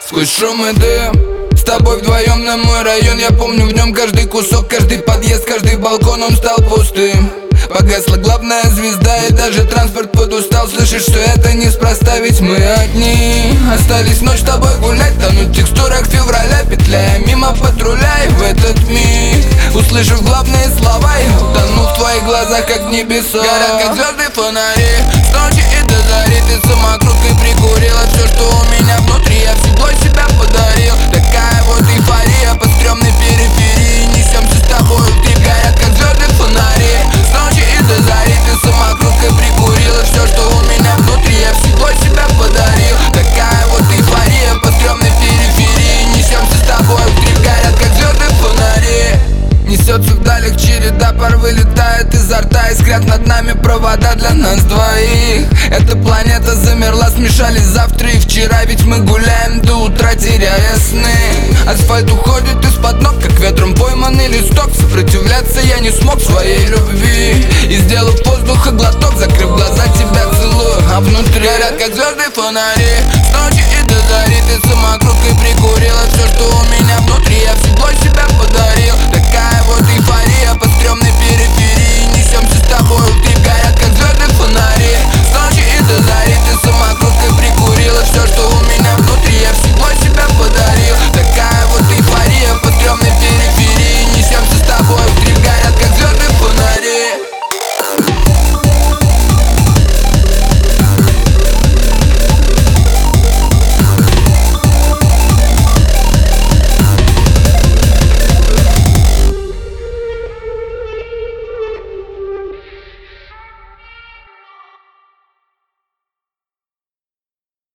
Сквозь шум и дым, с тобой вдвоем на мой район. Я помню в нем каждый кусок, каждый подъезд, каждый балкон, он стал пустым. Погасла главная звезда, и даже транспорт подустал. Слышишь, что это неспроста, ведь мы одни. Остались ночь с тобой гулять, тонуть в текстурах февраля, петляя мимо патруля. И в этот миг, услышав главные слова, я утонул в твоих глазах, как в небесах. Горят, как звезды фонари, с ночи и до зари. Ты самокруткой прикурила все, что у меня внутри. Я всего себя подарил, такая вот эйфория. По стрёмной периферии несемся с тобой в трip. Горят, как звезды фонари, с ночи и до зари. Ты самокруткой прикурила все, что у меня внутри. Я всего себя подарил, такая вот эйфория. По стрёмной периферии несемся с тобой в трip. Горят, как звезды фонари. Несется вдаль череда, пар вылетает изо рта. Искрят над нами провода для нас двоих. Эта планета замерла, смешались завтра и вчера. Ведь мы гуляем до утра, теряя сны. Асфальт уходит из-под ног.